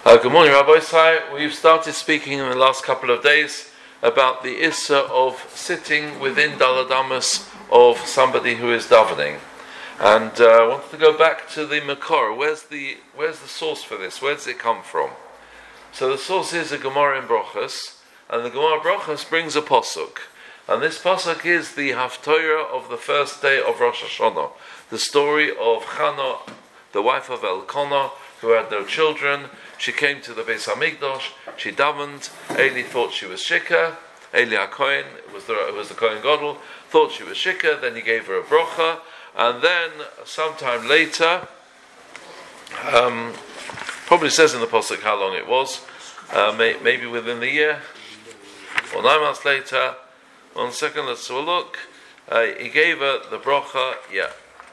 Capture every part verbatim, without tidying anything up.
Uh, good morning, Rabbi Isai. We've started speaking in the last couple of days about the issa of sitting within Daladamas of somebody who is davening. And uh, I wanted to go back to the Makor. Where's the where's the source for this? Where does it come from? So the source is a Gemara in Brochus, and the Gemara Brochus brings a posuk. And this pasuk is the Haftorah of the first day of Rosh Hashanah, the story of Chana, the wife of Elkanah, who had no children. She came to the Beis Hamikdash, she davened. Eli thought she was shikah. Eli HaKohen, it was the, it was the Kohen Gadol, thought she was shikah. Then he gave her a brocha, and then sometime later, um, probably says in the pasuk how long it was, uh, may, maybe within the year or nine months later. One second, let's have a look. Uh, he gave her the brocha, yeah.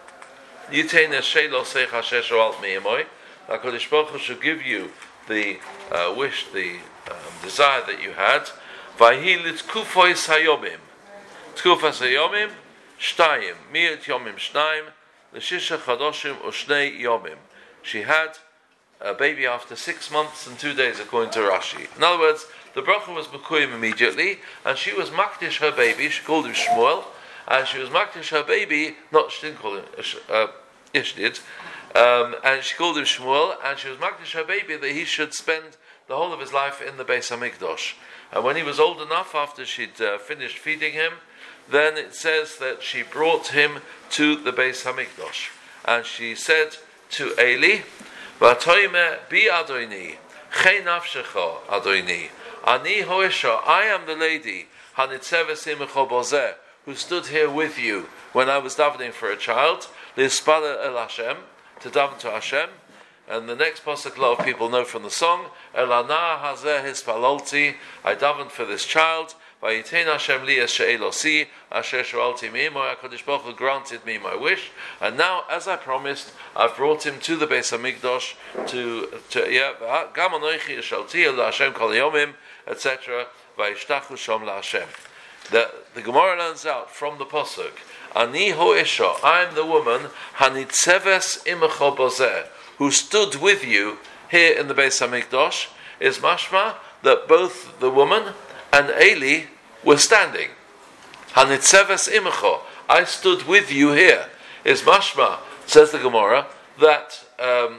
Yitain shelo seich hashesh alt mi'imoy. HaKadosh Baruch Hu should give you the uh, wish, the um, desire that you had. Vayhi litkufos hayomim. Tkufos hayomim, shtayim. Mi'et yomim shnayim. L'shisha chadoshim u'shnei yomim. She had a baby after six months and two days, according to Rashi. In other words, the bracha was Mekuyim immediately, and she was makdish her baby. She called him Shmuel, and she was makdish her baby. Not she didn't call him. Uh, yes, she did. Um, and she called him Shmuel, and she was makdish her baby that he should spend the whole of his life in the Beis Hamikdash. And when he was old enough, after she'd uh, finished feeding him, then it says that she brought him to the Beis Hamikdash, and she said to Eli, "V'atoyme bi Adoni, chei nafshecha Adoni." Ani hoesha, I am the lady, hanitzeves imecho bozeh, who stood here with you when I was davening for a child, lispala el Hashem, to daven to Hashem. And the next pasuk, a lot of people know from the song, Elana hazeh hispalolti, I davened for this child, vayitein Hashem li es she'elosi, asher shoalti mi'imo, HaKadosh Baruch Hu granted me my wish, and now, as I promised, I've brought him to the Beis Hamikdash, to, to yeah, gam anoichi yishalti el Hashem kol yomim, et cetera. Vayishtachu shom laHashem. The the Gemara learns out from the pasuk, Ani ho'isha, I am the woman, hanitzeves imecho bozeh, who stood with you here in the Beis Hamikdash, is mashma that both the woman and Eli were standing. Hanitzeves imecho, I stood with you here, is mashma, says the Gemara, that um,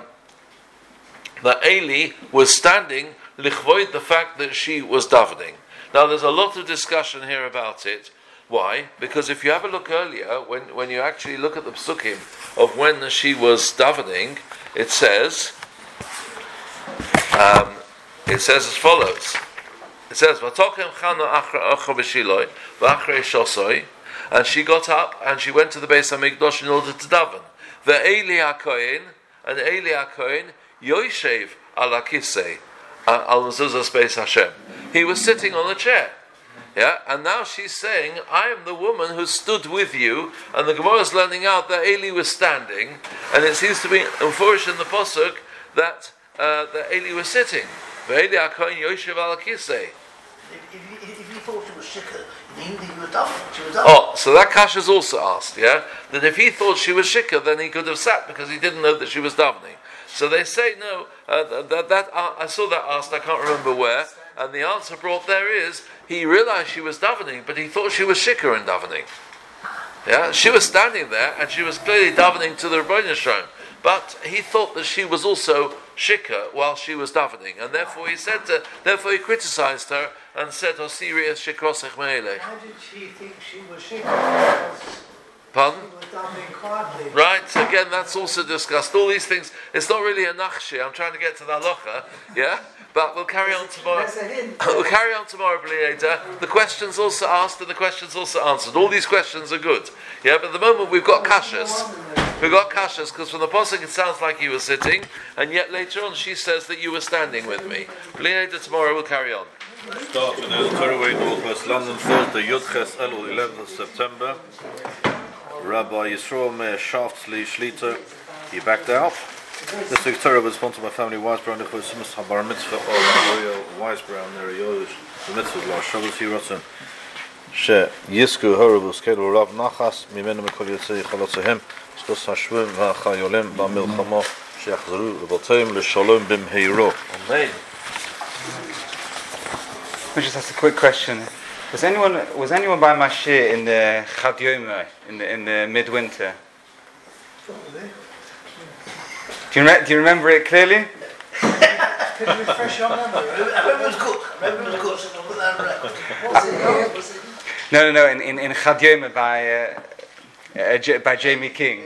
that Eli was standing lichvoid the fact that she was davening. Now there's a lot of discussion here about it. Why? Because if you have a look earlier, when, when you actually look at the psukim of when she was davening, it says, um, it says as follows. It says, "Vatokem Chana achra achra b'shiloi v'achrei shosoi," and she got up and she went to the Beis Hamikdash in order to daven. Ve'eli HaKohen, and Eli HaKohen yoshev ala kisei al mezuzah Beis Hashem. He was sitting on a chair. Yeah, and now she's saying, I am the woman who stood with you, and the Gemara is learning out that Eli was standing, and it seems to be enforced in the pasuk that uh, that Eli was sitting. Ve'eli HaKohen yoshev ala kisei. If you, if you thought she was shikah, you knew that you were davening. She was davening. Oh, so that Kasha is also asked, yeah? That if he thought she was shikah, then he could have sat because he didn't know that she was davening. So they say, no, uh, that, that uh, I saw that asked, I can't remember where, and the answer brought there is, he realized she was davening, but he thought she was shikah in davening. Yeah, she was standing there, and she was clearly davening to the Rebbeinu Shalom, but he thought that she was also shikah while she was davening, and therefore he said to, therefore he criticized her and said, "Oh, serious shikrosech me'elech." How did she think she was shikah? Pardon? She was davening quietly. Right, again, that's also discussed. All these things, it's not really a nachshi, I'm trying to get to the halacha, yeah? But we'll carry on tomorrow. We'll carry on tomorrow, later. The questions also asked and the questions also answered. All these questions are good. Yeah, but at the moment we've got kashas. We've got kashas because from the pasuk it sounds like you were sitting, and yet later on she says that you were standing with me. Later tomorrow we'll carry on. Start with the Torah Northwest London, Thursday, Yudches Elul, eleventh of September. Rabbi Yisroel Meir Shaftsley Shlita, he backed out. This week's Torah was sponsored by family Weisbrown, the Chosimus Habar Mitzvah of Royal Weisbrown, near Yosh, the Mitzvah Law, Shabbos Hirotzen. She Yisku Horrible Scale Rav Nachas, Mimenu Mikol Yotzei Chalotzehem, Shtos Hashvim V'Achayolem B'Milchamo שיחזרו לבתיהם לשלום במהירו. Amen. Let me just ask a quick question. Was anyone was anyone by my shir in the Chad Yoma in the in the midwinter? Do you re- do you remember it clearly? Can you refresh your memory? I remember it was good. I remember it was good. So I'll put that on record. Was it good? Was it good? No, no, no. In in, in Chad Yoma by uh, uh, J- by Jamie King.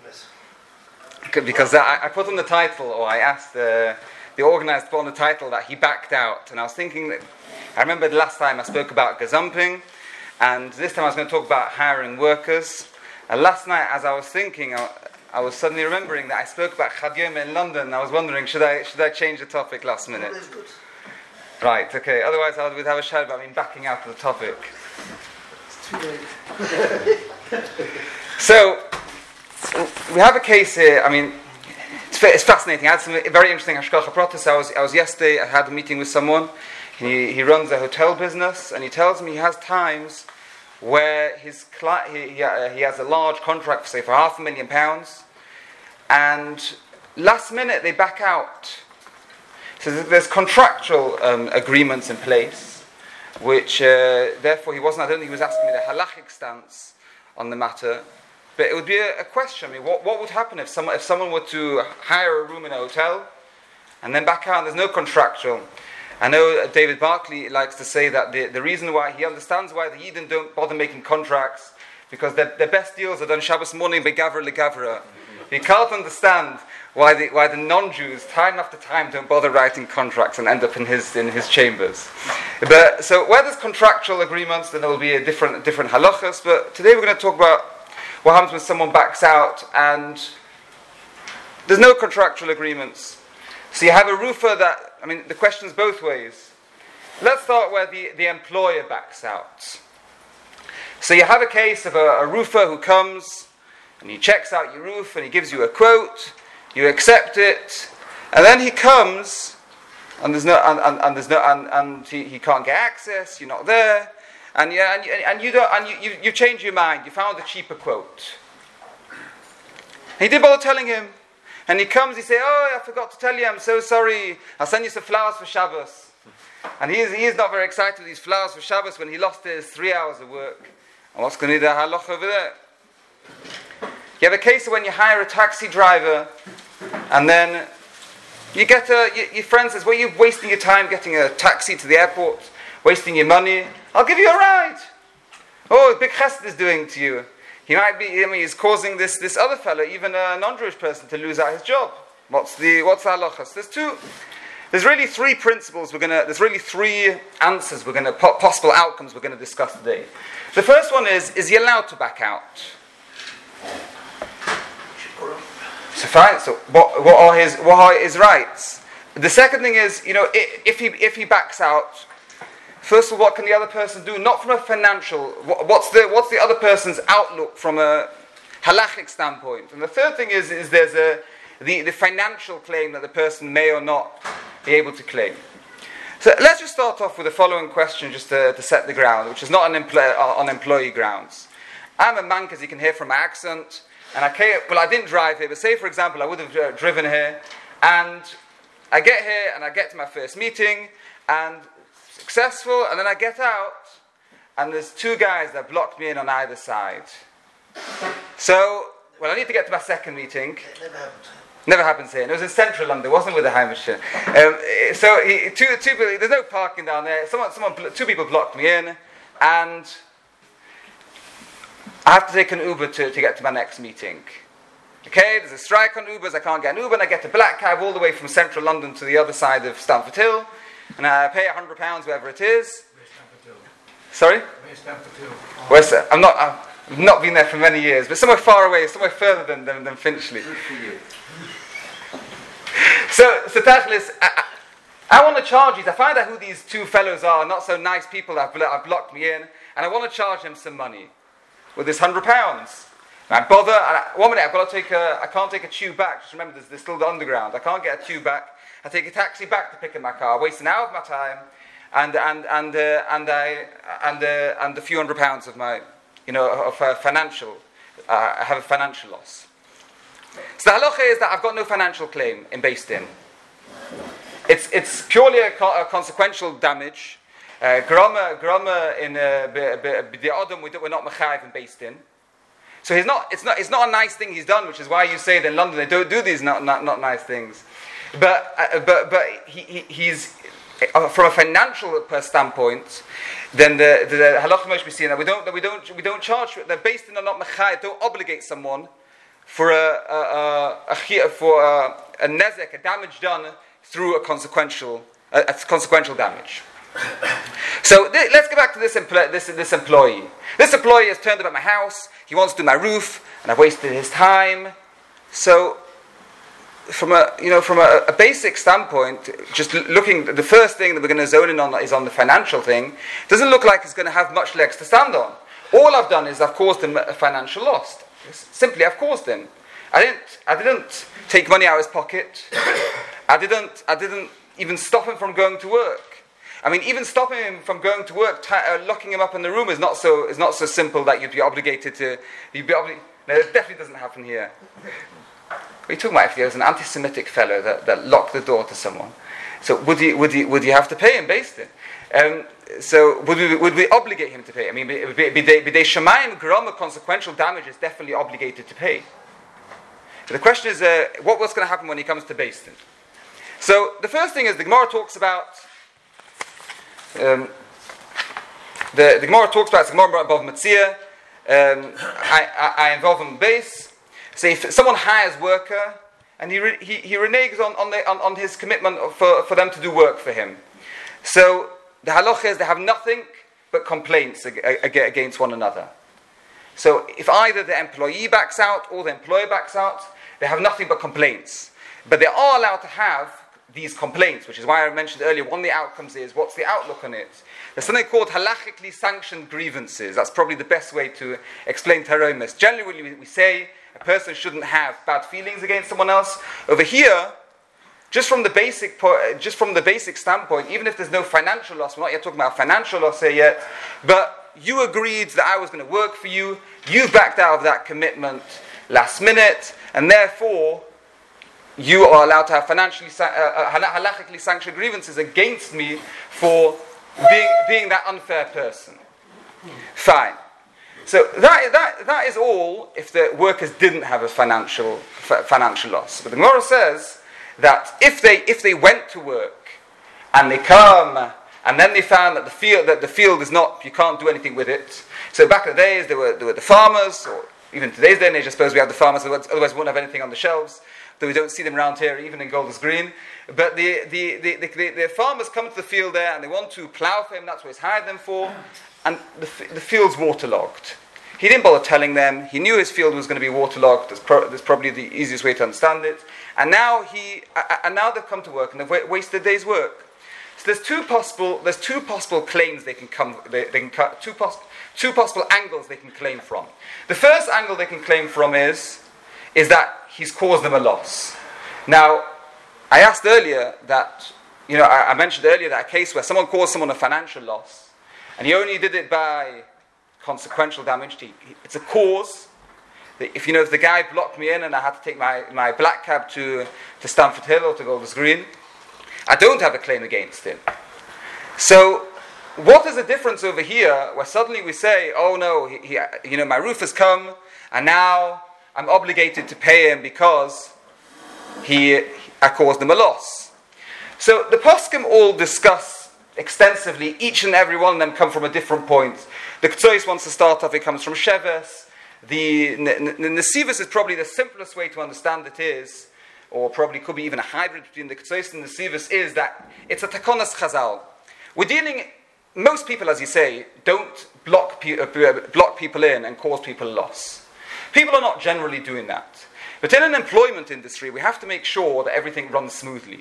Because I, I put on the title, or I asked uh, the organizer to put on the title that he backed out, and I was thinking that I remember the last time I spoke about gazumping, and this time I was going to talk about hiring workers. And last night, as I was thinking, I, I was suddenly remembering that I spoke about Chad Yoma in London. And I was wondering, should I should I change the topic last minute? It's good. Right, okay. Otherwise, I would have a shout about me backing out of the topic. It's too late. So, we have a case here. I mean, it's, fa- it's fascinating. I had some very interesting hashgacha pratis. I was I was yesterday. I had a meeting with someone. He he runs a hotel business, and he tells me he has times where his cli- he he, uh, he has a large contract, say for half a million pounds, and last minute they back out. So there's, there's contractual um, agreements in place, which uh, therefore he wasn't. I don't think he was asking me the halachic stance on the matter. But it would be a, a question. I mean, what, what would happen if someone if someone were to hire a room in a hotel and then back out and there's no contractual? I know David Barclay likes to say that the, the reason why he understands why the Yidden don't bother making contracts because their, their best deals are done Shabbos morning by Gavra Legavra. He can't understand why the why the non-Jews time after time don't bother writing contracts and end up in his in his chambers. But so where there's contractual agreements, then there will be a different different halachas. But today we're going to talk about what happens when someone backs out and there's no contractual agreements. So you have a roofer that, I mean, the question's both ways. Let's start where the, the employer backs out. So you have a case of a, a roofer who comes and he checks out your roof and he gives you a quote, you accept it, and then he comes and there's no and, and, and there's no and, and he, he can't get access, you're not there. And you, and, you, and you don't, and you, you, you change your mind. You found a cheaper quote. He did bother telling him, and he comes. He say, "Oh, I forgot to tell you. I'm so sorry. I'll send you some flowers for Shabbos." And he is he is not very excited with these flowers for Shabbos when he lost his three hours of work. And what's going to be the halach over there? You have a case of when you hire a taxi driver, and then you get a you, your friend says, "Well, you're wasting your time getting a taxi to the airport, wasting your money. I'll give you a ride." Oh, big chesed is doing to you. He might be, I mean, he's causing this, this other fellow, even a non-Jewish person, to lose out his job. What's the, what's the halachas? There's two, there's really three principles we're gonna, there's really three answers we're gonna, possible outcomes we're gonna discuss today. The first one is, is he allowed to back out? So fine, so what, what are his, what are his rights? The second thing is, you know, if he, if he backs out, first of all, what can the other person do? Not from a financial, what's the what's the other person's outlook from a halachic standpoint? And the third thing is, is there's a the, the financial claim that the person may or not be able to claim. So let's just start off with the following question just to, to set the ground, which is not on, empl- on employee grounds. I'm a monk, as you can hear from my accent, and I came, well, I didn't drive here, but say, for example, I would have uh, driven here, and I get here, and I get to my first meeting, and successful, and then I get out, and there's two guys that blocked me in on either side. So, well, I need to get to my second meeting. It never happened. Never happens here. And it was in central London. It wasn't with the Heimische. Um, so, he, two, two, there's no parking down there. Someone, someone, two people blocked me in, and I have to take an Uber to, to get to my next meeting. Okay, there's a strike on Ubers. I can't get an Uber, and I get a black cab all the way from central London to the other side of Stamford Hill. And I pay a hundred pounds, whatever it is. Sorry? Where's that? I'm not. I've not been there for many years, but somewhere far away, somewhere further than than, than Finchley. Good for you. So, so Tachlis, I, I, I want to charge these. I find out who these two fellows are. Not so nice people that have, have blocked me in, and I want to charge them some money with this hundred pounds. I bother. And I, one minute, I've got to take a. I can't take a tube back. Just remember, there's, there's still the underground. I can't get a tube back. I take a taxi back to pick up my car. I waste an hour of my time, and and and uh, and I and uh, and a few hundred pounds of my, you know, of uh, financial. Uh, I have a financial loss. So the halacha is that I've got no financial claim in Beis Din. It's it's purely a, co- a consequential damage. Uh, grama grama in the Adam we're not mechayiv in Beis Din. So he's not. It's not. It's not a nice thing he's done, which is why you say that in London they don't do these not not, not nice things. But uh, but but he, he he's uh, from a financial standpoint. Then the the, the halacha must be seen that we don't that we don't we don't charge that Beis Din are not mechayiv, don't obligate someone for a a, a, a for a, a nezek, a damage done through a consequential a, a consequential damage. So th- let's go back to this, empl- this this employee. This employee has turned up at my house. He wants to do my roof, and I've wasted his time. So, from a you know from a, a basic standpoint, just l- looking, the first thing that we're going to zone in on is on the financial thing. It doesn't look like it's going to have much legs to stand on. All I've done is I've caused him a financial loss. Simply, I've caused him. I didn't. I didn't take money out of his pocket. I didn't. I didn't even stop him from going to work. I mean, even stopping him from going to work, t- uh, locking him up in the room is not so is not so simple that you'd be obligated to. You'd be obli- no, it definitely doesn't happen here. What are you talking about? If there was an anti-Semitic fellow that, that locked the door to someone, so would you would you would you have to pay him based it? Um, so would we would we obligate him to pay? I mean, b'dei shamayim grama consequential damage is definitely obligated to pay. But the question is, uh, what what's going to happen when he comes to Beis Din? So the first thing is the Gemara talks about. Um, the, the Gemara talks about it's the Gemara above Metzia. Um, I, I, I involve him in base. So if someone hires worker and he re, he, he reneges on on, the, on on his commitment for, for them to do work for him, so the halacha is they have nothing but complaints ag- ag- against one another. So if either the employee backs out or the employer backs out, they have nothing but complaints. But they are allowed to have these complaints, which is why I mentioned earlier, one of the outcomes is, what's the outlook on it? There's something called halachically sanctioned grievances. That's probably the best way to explain taromis. Generally, we, we say a person shouldn't have bad feelings against someone else. Over here, just from the basic po- just from the basic standpoint, even if there's no financial loss, we're not yet talking about financial loss here yet, but you agreed that I was going to work for you, you backed out of that commitment last minute, and therefore you are allowed to have financially uh, uh, halachically sanctioned grievances against me for being being that unfair person. Fine. So that that that is all if the workers didn't have a financial f- financial loss. But the Gemara says that if they if they went to work and they come and then they found that the field that the field is not, you can't do anything with it. So back in the days there were there were the farmers, or even today's day and age I suppose we have the farmers, otherwise we wouldn't have anything on the shelves. Though we don't see them around here, even in Golders Green. But the, the, the, the, the, the farmers come to the field there and they want to plough for him, that's what he's hired them for, and the, the field's waterlogged. He didn't bother telling them, he knew his field was going to be waterlogged, that's, pro- that's probably the easiest way to understand it, and now he, uh, and now they've come to work and they've wa- wasted a day's work. So there's two possible, there's two possible claims they can come, they, they can cut, two, pos- two possible angles they can claim from. The first angle they can claim from is, is that he's caused them a loss. Now, I asked earlier that, you know, I, I mentioned earlier that a case where someone caused someone a financial loss, and he only did it by consequential damage. He, he, it's a cause. If you know, if the guy blocked me in and I had to take my, my black cab to, to Stamford Hill or to Golders Green, I don't have a claim against him. So, what is the difference over here where suddenly we say, oh no, he, he, you know, my roof has come, and now I'm obligated to pay him because he, I caused him a loss. So the poskim all discuss extensively. Each and every one of them come from a different point. The Ketzois wants to start off, it comes from Sheves. The Nesivus is probably the simplest way to understand it is, or probably could be even a hybrid between the Ketzois and the Nesivus, is that it's a takonas chazal. We're dealing, most people, as you say, don't block, pe- block people in and cause people loss. People are not generally doing that. But in an employment industry, we have to make sure that everything runs smoothly.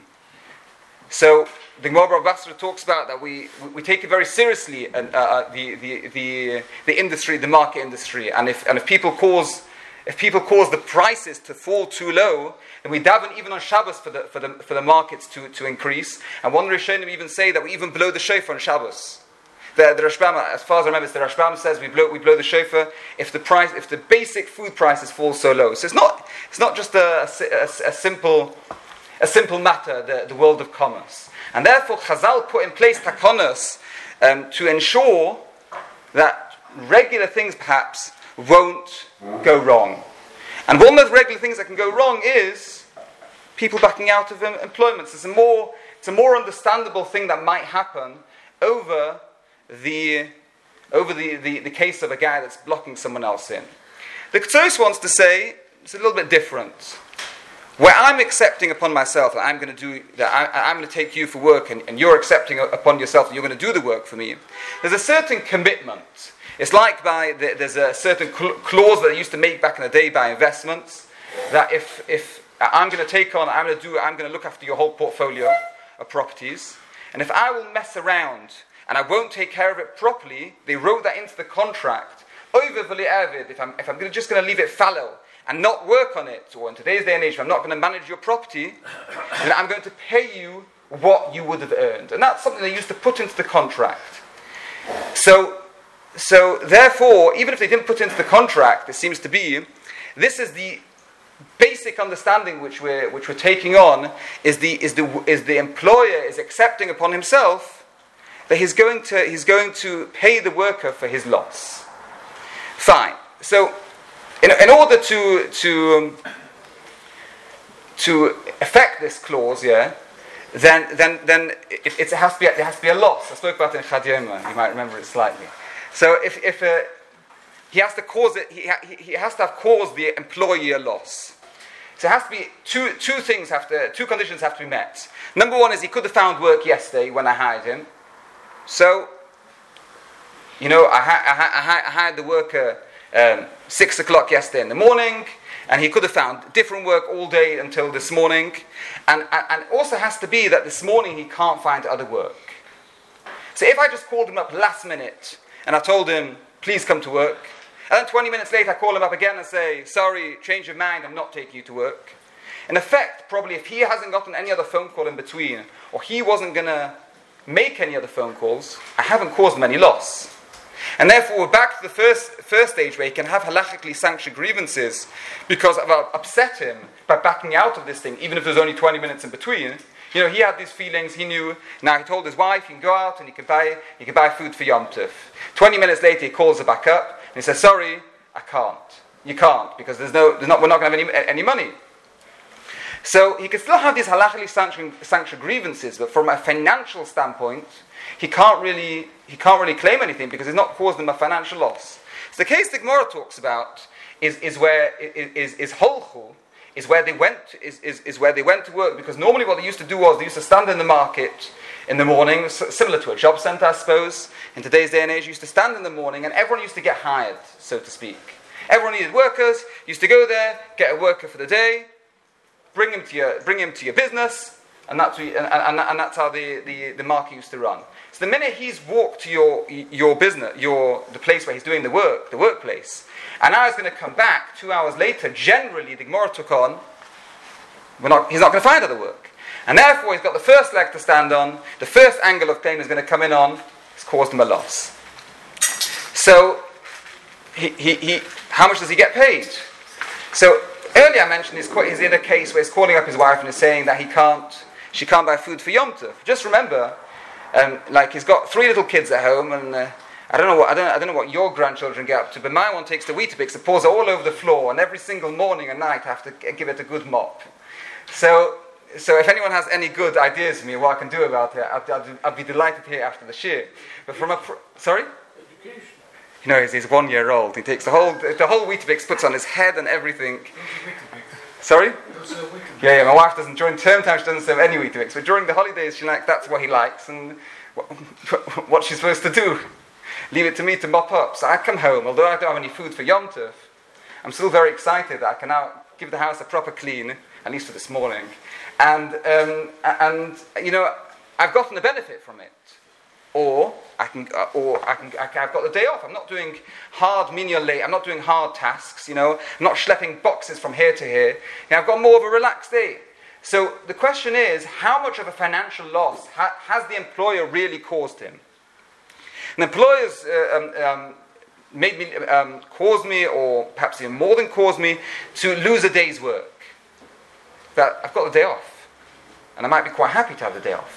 So the Gemara of Basra talks about that we, we take it very seriously, and uh, the, the the the industry, the market industry, and if and if people cause if people cause the prices to fall too low, then we daven even on Shabbos for the for the for the markets to, to increase. And one Rishonim even say that we even blow the shofar on Shabbos. The, the Rashbam, as far as I remember, the Rashbam says we blow we blow the shofar if the price, if the basic food prices fall so low. So it's not it's not just a, a, a simple a simple matter, the, the world of commerce, and therefore Chazal put in place takonos um, to ensure that regular things perhaps won't go wrong. And one of the regular things that can go wrong is people backing out of em- employments. It's a more it's a more understandable thing that might happen over the over the, the, the case of a guy that's blocking someone else in. The Ketzoros wants to say it's a little bit different. Where I'm accepting upon myself that I'm going to do that I, I'm going to take you for work, and, and you're accepting upon yourself that you're going to do the work for me. There's a certain commitment. It's like by the, there's a certain cl- clause that they used to make back in the day by investments that if if I'm going to take on, I'm going to do, I'm going to look after your whole portfolio of properties, and if I will mess around and I won't take care of it properly, they wrote that into the contract. If I'm if I'm gonna, just going to leave it fallow and not work on it, or in today's day and age, if I'm not going to manage your property, then I'm going to pay you what you would have earned. And that's something they used to put into the contract. So, so therefore, even if they didn't put into the contract, it seems to be, this is the basic understanding which we're which we're taking on, is the is the is the employer is accepting upon himself that he's going to he's going to pay the worker for his loss. Fine. So, in in order to to um, to effect this clause, yeah, then then then it, it has to be there has to be a loss. I spoke about it in Chad Yoma. You might remember it slightly. So if if uh, he has to cause it, he, ha, he has to have caused the employee a loss. So it has to be two two things have to two conditions have to be met. Number one is he could have found work yesterday when I hired him. So, you know, I, ha, I, ha, I hired the worker um, six o'clock yesterday in the morning, and he could have found different work all day until this morning. And and also has to be that this morning he can't find other work. So if I just called him up last minute and I told him, please come to work, and then twenty minutes later I call him up again and say, sorry, change of mind, I'm not taking you to work. In effect, probably if he hasn't gotten any other phone call in between, or he wasn't going to make any other phone calls, I haven't caused him any loss. And therefore we're back to the first first stage where he can have halachically sanctioned grievances because I've upset him by backing out of this thing, even if there's only twenty minutes in between. You know, he had these feelings, he knew. Now he told his wife he can go out and he can buy he can buy food for Yom Tov. Twenty minutes later he calls her back up and he says, sorry, I can't. You can't, because there's no there's not we're not going to have any any money. So he can still have these halachically sanctioned, sanctioned grievances, but from a financial standpoint, he can't really he can't really claim anything because he's not caused him a financial loss. So the case the Gemara talks about is is where is is holchu, is where they went is, is is where they went to work, because normally what they used to do was they used to stand in the market in the morning, similar to a job centre, I suppose. In today's day and age, you used to stand in the morning, and everyone used to get hired, so to speak. Everyone needed workers. Used to go there, get a worker for the day, bring him to your bring him to your business, and that's and, and, and that's how the, the, the market used to run. So the minute he's walked to your your business, your the place where he's doing the work, the workplace, and now he's going to come back two hours later, generally the Gemara took on, we're not, he's not going to find other work. And therefore he's got the first leg to stand on, the first angle of claim is going to come in on, it's caused him a loss. So, he, he, he, how much does he get paid? So, earlier I mentioned he's, he's in a case where he's calling up his wife and is saying that he can't, she can't buy food for Yom Tov. Just remember, um, like he's got three little kids at home, and uh, I don't know what I don't I don't know what your grandchildren get up to, but my one takes the Weetabix and pours it all over the floor, and every single morning and night I have to give it a good mop. So, so if anyone has any good ideas for me what I can do about it, I'd, I'd, I'd be delighted to hear after the shir. But from a pr- sorry. Education. You know, he's, he's one year old. He takes the whole the whole Weetabix, puts on his head and everything. Sorry? Yeah, yeah, my wife doesn't, during term time she doesn't serve any Weetabix, but during the holidays she like, that's what he likes, and what, what's she supposed to do? Leave it to me to mop up. So I come home, although I don't have any food for Yom Tov, I'm still very excited that I can now give the house a proper clean, at least for this morning, and, um, and you know, I've gotten a benefit from it. Or I can, uh, or I can, I can, I've got the day off. I'm not doing hard menial late. I'm not doing hard tasks. You know, I'm not schlepping boxes from here to here. You know, I've got more of a relaxed day. So the question is, how much of a financial loss ha- has the employer really caused him? And employers uh, um, um, made me, um, caused me, or perhaps even more than caused me, to lose a day's work. That I've got the day off, and I might be quite happy to have the day off.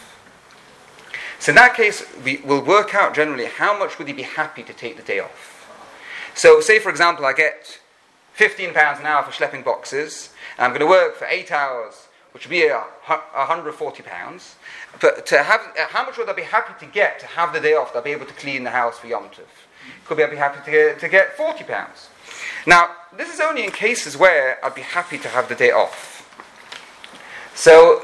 So in that case, we will work out generally how much would he be happy to take the day off. So say, for example, I get fifteen pounds an hour for schlepping boxes, and I'm going to work for eight hours, which would be one hundred forty pounds. But to have, how much would I be happy to get to have the day off, that I'll be able to clean the house for Yom Tov? Could be I'd be happy to get, to get forty pounds. Now, this is only in cases where I'd be happy to have the day off. So,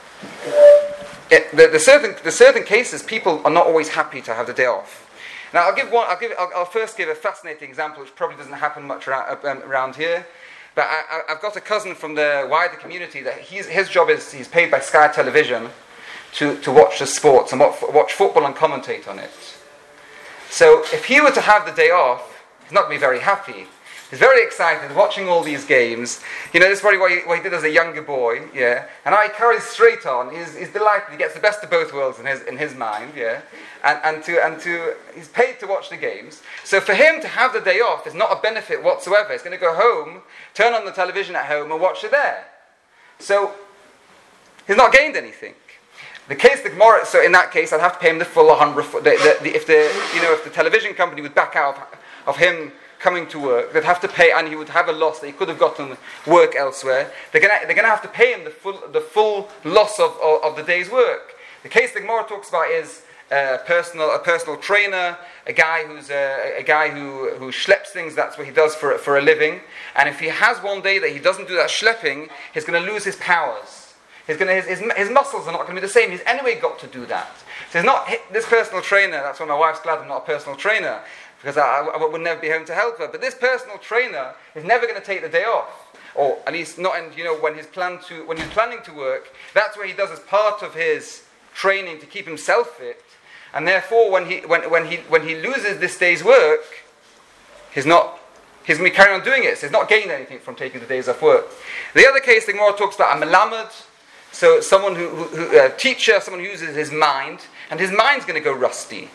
it, the, the certain the certain cases, people are not always happy to have the day off. Now, I'll give one. I'll give. I'll, I'll first give a fascinating example, which probably doesn't happen much around, um, around here. But I, I've got a cousin from the wider community that he's, his job is he's paid by Sky Television to, to watch the sports and watch, watch football and commentate on it. So, if he were to have the day off, he's not going to be very happy. He's very excited, watching all these games. You know, this is probably what he, what he did as a younger boy, yeah. And now he carries straight on. He's, he's delighted. He gets the best of both worlds in his in his mind, yeah. And and to and to he's paid to watch the games. So for him to have the day off is not a benefit whatsoever. He's going to go home, turn on the television at home, and watch it there. So he's not gained anything. The case the Gemara. So in that case, I'd have to pay him the full one hundred. The, the, the, if the you know if the television company would back out of, of him coming to work, they'd have to pay, and he would have a loss that he could have gotten work elsewhere. They're going to they're going to have to pay him the full the full loss of, of, of the day's work. The case the Gemara talks about is a personal a personal trainer, a guy who's a, a guy who who schleps things. That's what he does for for a living. And if he has one day that he doesn't do that schlepping, he's going to lose his powers. He's going to his, his his muscles are not going to be the same. He's anyway got to do that. So he's not this personal trainer. That's why my wife's glad I'm not a personal trainer, because I, I would never be home to help her. But this personal trainer is never going to take the day off, or at least not in, you know, when he's planned to when he's planning to work. That's what he does as part of his training to keep himself fit. And therefore, when he when when he when he loses this day's work, he's not he's going to carry on doing it. So he's not gained anything from taking the days off work. The other case the Gemara talks about a melamed, so someone who, who, who a teacher, someone who uses his mind, and his mind's going to go rusty.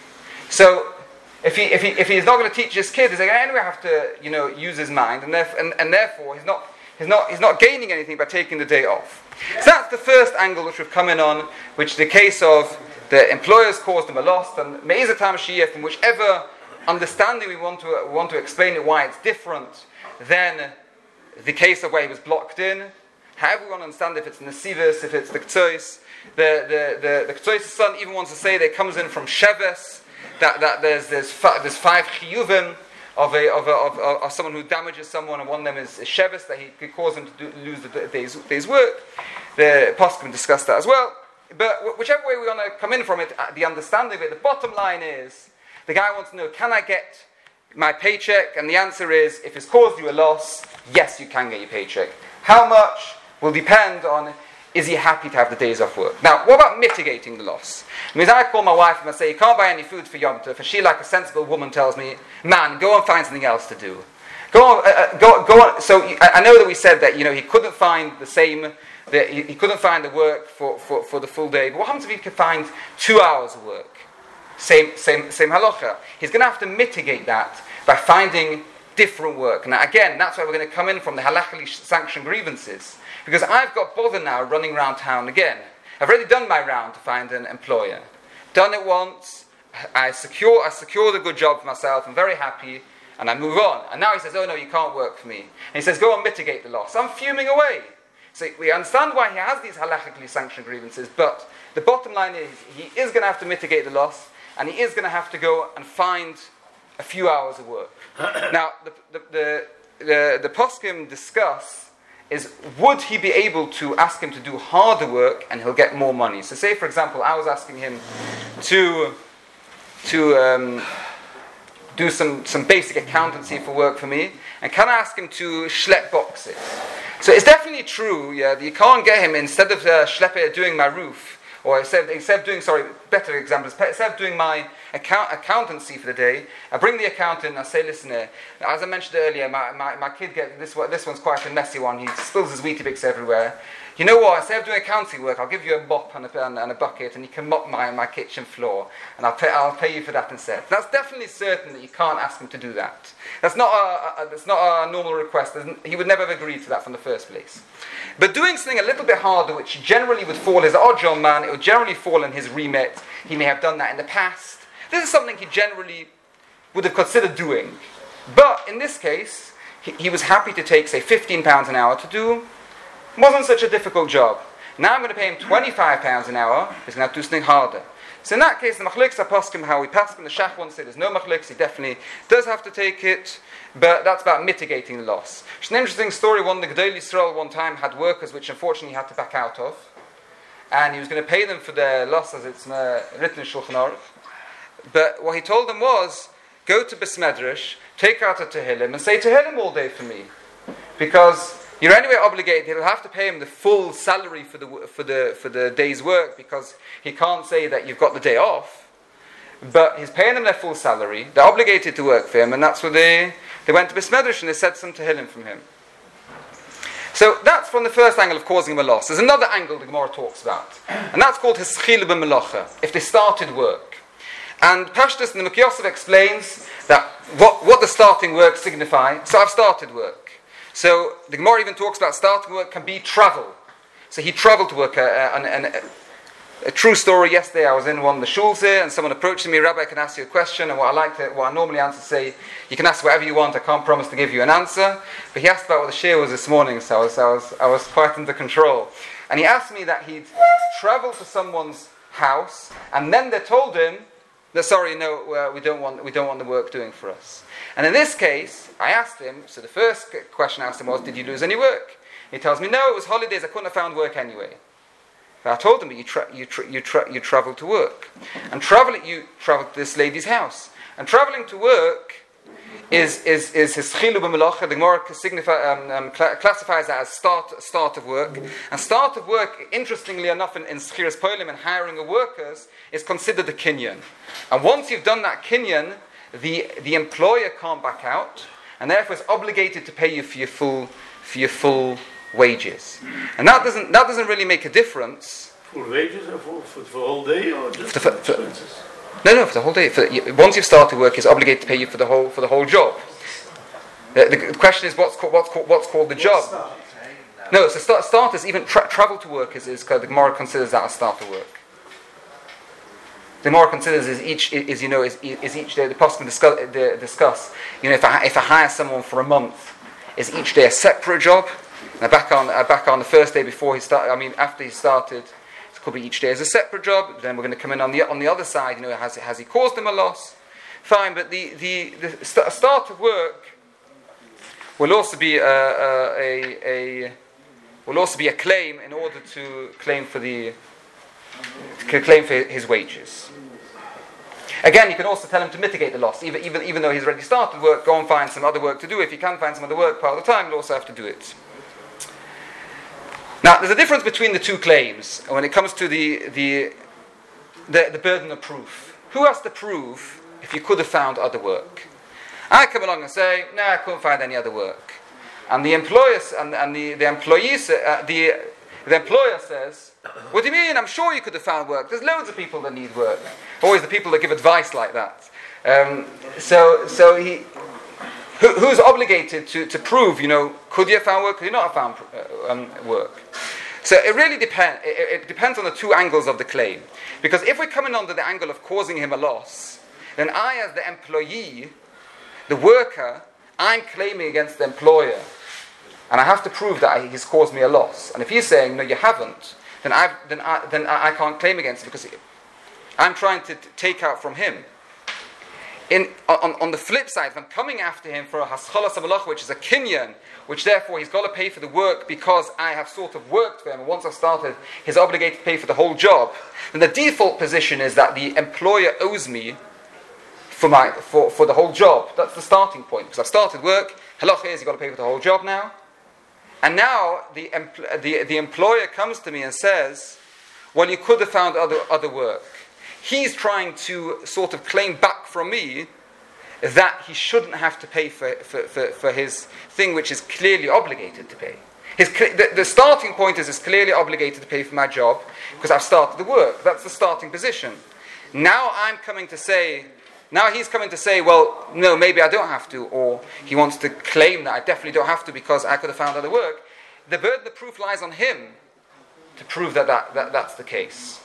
So If he if he if he's not going to teach his kid, he's going to anyway have to you know use his mind, and therefore and, and therefore he's not he's not he's not gaining anything by taking the day off. So that's the first angle which we've come in on, which the case of the employers caused him a loss, and Me'izatam Shiyah, from whichever understanding we want to we want to explain it why it's different than the case of where he was blocked in. However we want to understand if it's Nesivus, if it's the Ktsois, the the the, the Ktsois' son even wants to say that it comes in from Sheves. That, that there's there's, fi- there's five chiyuvim of a of, a, of, a, of someone who damages someone, and one of them is, is shevis, that he could cause him to do, lose the day's, day's work. The Poskim discussed that as well. But w- whichever way we want to come in from it, uh, the understanding of it, the bottom line is the guy wants to know: can I get my paycheck? And the answer is: if it's caused you a loss, yes, you can get your paycheck. How much will depend on. Is he happy to have the days off work? Now, what about mitigating the loss? I mean, I call my wife and I say, you can't buy any food for Yom Tov, and she, like a sensible woman, tells me, man, go and find something else to do. Go on, uh, uh, go, go on. So I, I know that we said that, you know, he couldn't find the same, the, he, he couldn't find the work for, for, for the full day. But what happens if he could find two hours of work? Same, same, same halacha. He's going to have to mitigate that by finding different work. Now, again, that's why we're going to come in from the halachically sanctioned grievances. Because I've got bother now running around town again. I've already done my round to find an employer. Done it once. I secure, I secured a good job for myself. I'm very happy. And I move on. And now he says, oh no, you can't work for me. And he says, go and mitigate the loss. I'm fuming away. So we understand why he has these halachically sanctioned grievances. But the bottom line is, he is going to have to mitigate the loss. And he is going to have to go and find a few hours of work. Now, the the the, the, the Poskim discuss is, would he be able to ask him to do harder work and he'll get more money? So say, for example, I was asking him to to um, do some, some basic accountancy for work for me, and can I ask him to schlep boxes? So it's definitely true, yeah, that you can't get him, instead of uh, schleppe doing my roof, or instead, instead of doing, sorry, better examples, instead of doing my account, accountancy for the day, I bring the accountant and I say, listen here, as I mentioned earlier, my, my, my kid gets, this, this one's quite a messy one, he spills his Weetabix everywhere. you know what, instead of doing accounting work, I'll give you a mop and a, and, and a bucket, and you can mop my, my kitchen floor, and I'll pay, I'll pay you for that instead. That's definitely certain that you can't ask him to do that. That's not a, a, that's not a normal request. He would never have agreed to that from the first place. But doing something a little bit harder, which generally would fall as an odd job man, it would generally fall in his remit. He may have done that in the past. This is something he generally would have considered doing. But in this case, he, he was happy to take, say, fifteen pounds an hour to do. Wasn't such a difficult job. Now I'm going to pay him twenty-five pounds an hour. He's going to have to do something harder. So in that case, the machliks are poskim how we pass him. The shach one said there's no machliks. He definitely does have to take it, but that's about mitigating the loss. It's an interesting story. One of the Gedolei Yisrael one time had workers which unfortunately he had to back out of, and he was going to pay them for their loss as it's uh, written in Shulchan Aruch. But what he told them was, go to Beis Medrash, take out a Tehillim, and say Tehillim all day for me, because you're anyway obligated. He'll have to pay him the full salary for the for the for the day's work, because he can't say that you've got the day off. But he's paying them their full salary. They're obligated to work for him, and that's what they they went to Beis Medrash and they said some Tehillim from him. So that's from the first angle of causing him a loss. There's another angle the Gemara talks about, and that's called hischil b'melacha, if they started work. And Pashtus in the Mekhi Yosef explains that what what the starting work signify. So I've started work. So the Gemara even talks about starting work can be travel. So he travelled to work. Uh, uh, and, and, uh, a true story. Yesterday I was in one of the shuls here, and someone approached me. Rabbi, I can ask you a question. And what I like to, what I normally answer, say, you can ask whatever you want. I can't promise to give you an answer. But he asked about what the shir was this morning, so I was, I was, I was quite under control. And he asked me that he'd travelled to someone's house, and then they told him that sorry, no, uh, we don't want, we don't want the work doing for us. And in this case, I asked him, so the first question I asked him was, did you lose any work? He tells me, no, it was holidays, I couldn't have found work anyway. But I told him, but you tra- you tra- you, tra- you travelled to work. And travelling, you travelled to this lady's house. And travelling to work is is is his chilu b'melacha. The Gemara um, um, cl- classifies that as start start of work. And start of work, interestingly enough, in, in Schiras Polim and hiring of workers, is considered a kinyan. And once you've done that kinyan, the the employer can't back out, and therefore is obligated to pay you for your full for your full wages. And that doesn't that doesn't really make a difference. Full wages or for for, for the whole day or just for, for, for, no, no, for the whole day. For, once you've started work, he's obligated to pay you for the whole for the whole job. The, the question is, what's called, what's called, what's called the job? No, so start, starters, even tra- travel to work is, is the Gemara considers that a start to work. The Gemara considers is each is you know is, is each day the possible discuss, the, discuss you know if I if I hire someone for a month, is each day a separate job? And I back on I back on the first day before he started. I mean after he started. Could be each day as a separate job. Then we're going to come in on the on the other side. You know, has has he caused him a loss? Fine, but the the, the st- start of work will also be a, a a will also be a claim in order to claim for the to claim for his wages. Again, you can also tell him to mitigate the loss, even even even though he's already started work. Go and find some other work to do. If you can find some other work part of the time, you'll also have to do it. Now, there's a difference between the two claims when it comes to the, the the the burden of proof. Who has to prove if you could have found other work? I come along and say, no, I couldn't find any other work, and the employer and, and the the employee uh, the the employer says, what do you mean? I'm sure you could have found work. There's loads of people that need work. Always the people that give advice like that. Um, so so he. Who, who's obligated to, to prove, you know, could you have found work, could you not have found uh, um, work? So it really depends, it, it depends on the two angles of the claim. Because if we're coming under the angle of causing him a loss, then I as the employee, the worker, I'm claiming against the employer. And I have to prove that I, he's caused me a loss. And if he's saying, no, you haven't, then, I've, then, I, then I can't claim against him because I'm trying to t- take out from him. In, on, on the flip side, if I'm coming after him for a haschalas hamalacha, which is a kinyan, which therefore he's got to pay for the work because I have sort of worked for him, and once I've started, he's obligated to pay for the whole job, then the default position is that the employer owes me for my for, for the whole job. That's the starting point, because I've started work, halacha is you've got to pay for the whole job now, and now the, empl- the, the employer comes to me and says, well, you could have found other other work. He's trying to sort of claim back from me that he shouldn't have to pay for, for, for, for his thing which is clearly obligated to pay. His, the, the starting point is is clearly obligated to pay for my job because I've started the work. That's the starting position. Now I'm coming to say, now he's coming to say, well, no, maybe I don't have to, or he wants to claim that I definitely don't have to because I could have found other work. The burden of proof lies on him to prove that, that, that that's the case.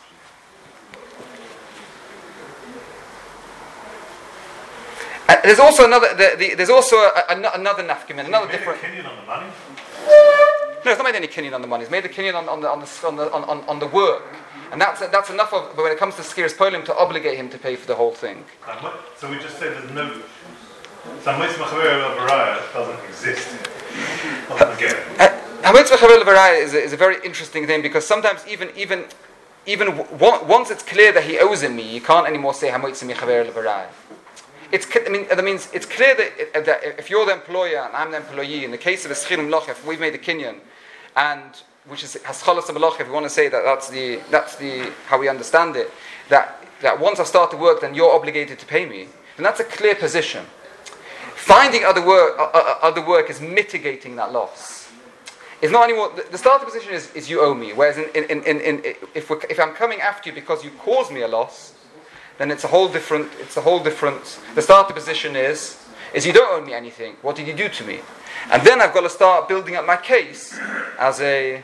Uh, there's also another. The, the, there's also a, a, another nafkimin, another different. Made a kinyan on the money? No, it's not made any kinyan on the money. It's made a kinyan on, on the on the on the on, on, on the work, and that's that's enough of. But when it comes to skiris polim, to obligate him to pay for the whole thing. So we just say there's no. Samois machaver el doesn't exist. Again. Hametz v'chaver levaraya is is a very interesting thing because sometimes even even even w- once it's clear that he owes it me, you can't anymore say hametz v'chaver levaraya. It's, I mean, that means it's clear that, that if you're the employer and I'm the employee, in the case of a schirim lochef, we've made a kinyan, and which is haschalas of if we want to say that that's the that's the how we understand it, that that once I start to work, then you're obligated to pay me, then that's a clear position. Finding other work, uh, uh, other work is mitigating that loss. It's not anymore. The, the starting position is, is you owe me, whereas in, in, in, in, if we're, if I'm coming after you because you caused me a loss, then it's a whole different, it's a whole different, the starting position is, is you don't owe me anything, what did you do to me? And then I've got to start building up my case as a,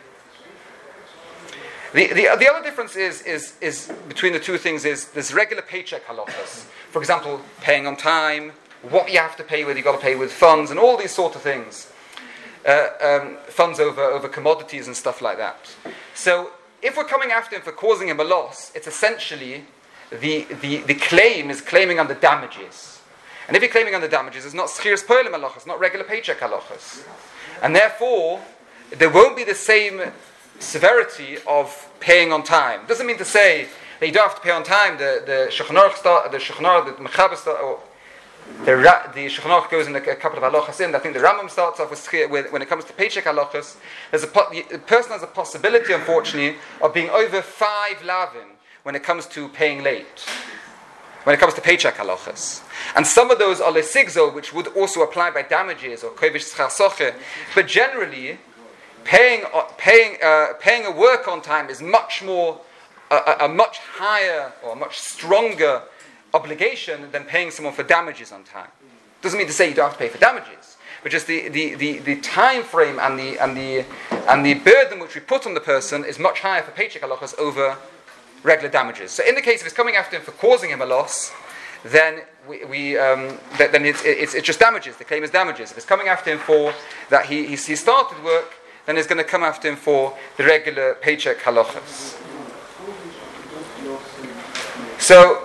the the, the other difference is, is, is, between the two things is, there's regular paycheck halachas. For example, paying on time, what you have to pay with, you've got to pay with funds, and all these sort of things. Uh, um, funds over, over commodities and stuff like that. So, if we're coming after him for causing him a loss, it's essentially, The, the, the claim is claiming under damages. And if you're claiming under damages, it's not schiris poelim halachas, not regular paycheck halachas. And therefore, there won't be the same severity of paying on time. Doesn't mean to say that you don't have to pay on time. The the Shulchan Aruch start, the Shulchan Aruch, the Mechaber start, or the the Shulchan Aruch goes in a, a couple of halachas in. I think the Rambam starts off with, with when it comes to paycheck halachas, there's a the person has a possibility, unfortunately, of being over five lavim when it comes to paying late, when it comes to paycheck halachas. And some of those are lesigzo, which would also apply by damages or kovish schar soche. But generally, paying uh, paying uh, paying a work on time is much more, uh, a, a much higher or a much stronger obligation than paying someone for damages on time. Doesn't mean to say you don't have to pay for damages, but just the, the, the, the time frame and the and the and the burden which we put on the person is much higher for paycheck halachas over regular damages. So in the case of it's coming after him for causing him a loss, then we, we um, th- then it's, it's it's just damages. The claim is damages. If it's coming after him for that he he, he started work, then it's going to come after him for the regular paycheck halachas. So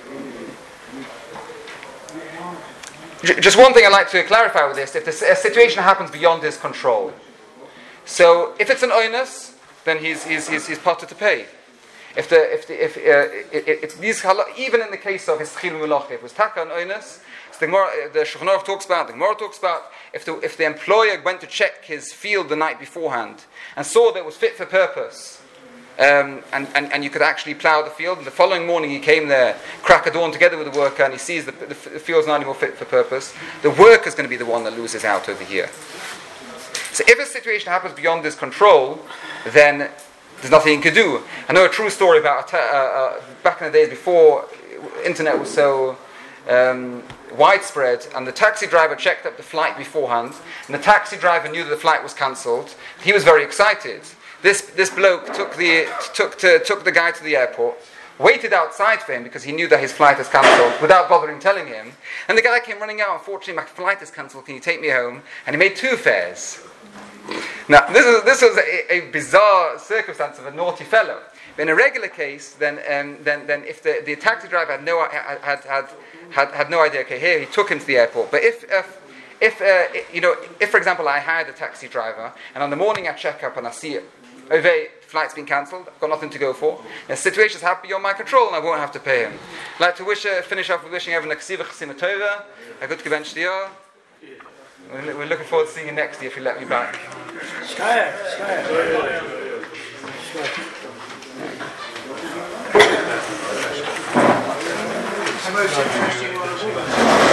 j- just one thing I'd like to clarify with this: if the a situation happens beyond his control, so if it's an onus, then he's he's he's, he's parted to pay. If the if the if uh, it, it, it's these even in the case of his chilul melacha, it was taka and oinus. So the the Shulchan Aruch talks about, the Gemara talks about if the if the employer went to check his field the night beforehand and saw that it was fit for purpose, um, and, and and you could actually plough the field. And the following morning he came there, crack of dawn, together with the worker, and he sees the, the, the field's not anymore fit for purpose. The worker is going to be the one that loses out over here. So if a situation happens beyond his control, then there's nothing he could do. I know a true story about uh, uh, back in the days before internet was so um, widespread, and the taxi driver checked up the flight beforehand, and the taxi driver knew that the flight was cancelled. He was very excited. This this bloke took the took to, took the guy to the airport, waited outside for him because he knew that his flight is cancelled without bothering telling him. And the guy came running out. Unfortunately, my flight is cancelled. Can you take me home? And he made two fares. Now, this is this was a, a bizarre circumstance of a naughty fellow. In a regular case, then um, then then if the, the taxi driver had no had, had had had no idea, okay, here he took him to the airport. But if if if uh, you know, if for example I hired a taxi driver and on the morning I check up and I see it, okay, flight's been cancelled, I've got nothing to go for. The situations happen beyond my control and I won't have to pay him. I'd like to wish uh, finish off with wishing everyone a ksiva chesima tova, a good convention year. We're looking forward to seeing you next year if you let me back. Skyer, skyer.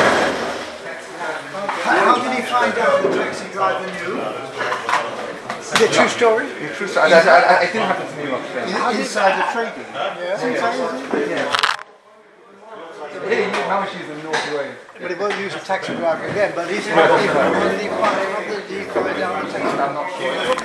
How did he find out the taxi driver knew? Is it a true story? Yeah, true story. I, I, I, it didn't happen to me much. Yeah. Inside the trading. Yeah. Yeah, now she's in the naughty way. But he won't use a taxi driver again, but he's not leaving. Did he fly down the taxi? I'm not sure.